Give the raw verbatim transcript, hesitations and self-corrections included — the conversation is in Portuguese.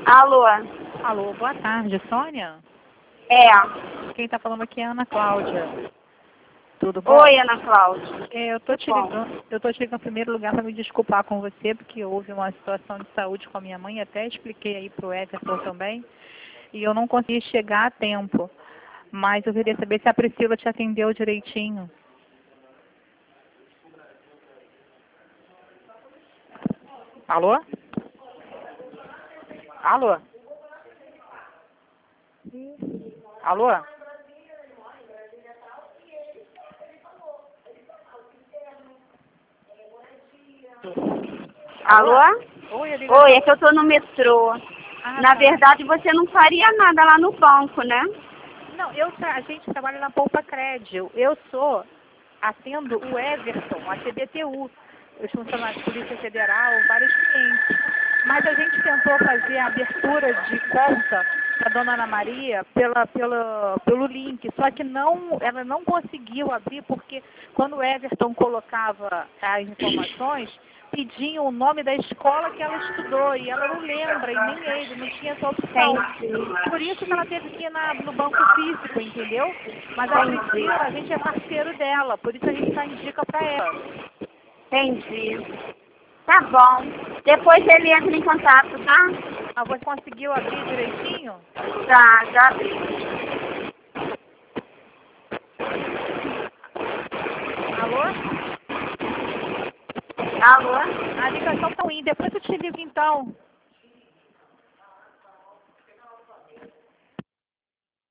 Alô? Alô, boa tarde, Sônia? É. Quem está falando aqui é a Ana Cláudia. Tudo bom? Oi, Ana Cláudia. É, eu tô te Bom. ligando, eu tô te ligando em primeiro lugar para me desculpar com você, porque houve uma situação de saúde com a minha mãe, até expliquei aí pro Everton também, e eu não consegui chegar a tempo. Mas eu queria saber se a Priscila te atendeu direitinho. Alô? Alô? Alô? Alô? Oi, eu ligo- Oi, é que eu tô no metrô. Ah, Na tá. verdade, você não faria nada lá no banco, né? Não, eu, tra- a gente trabalha na Poupa Crédito. Eu sou, atendo o Everton, a T B T U, os funcionários de Polícia Federal, vários clientes. Mas a gente tentou fazer a abertura de conta para dona Ana Maria pela, pela, pelo link, só que não, ela não conseguiu abrir porque quando o Everton colocava as informações, pediam o nome da escola que ela estudou e ela não lembra, e nem ele, não tinha essa opção. Entendi. Por isso que ela teve que ir na, no banco físico, entendeu? Mas a Priscila, a gente é parceiro dela, por isso a gente dá indica para ela. Entendi. Tá bom. Depois ele entra em contato, tá? Ah, você conseguiu abrir direitinho? Tá, já vi. Alô? Alô? A ligação tá ruim, depois eu te ligo então.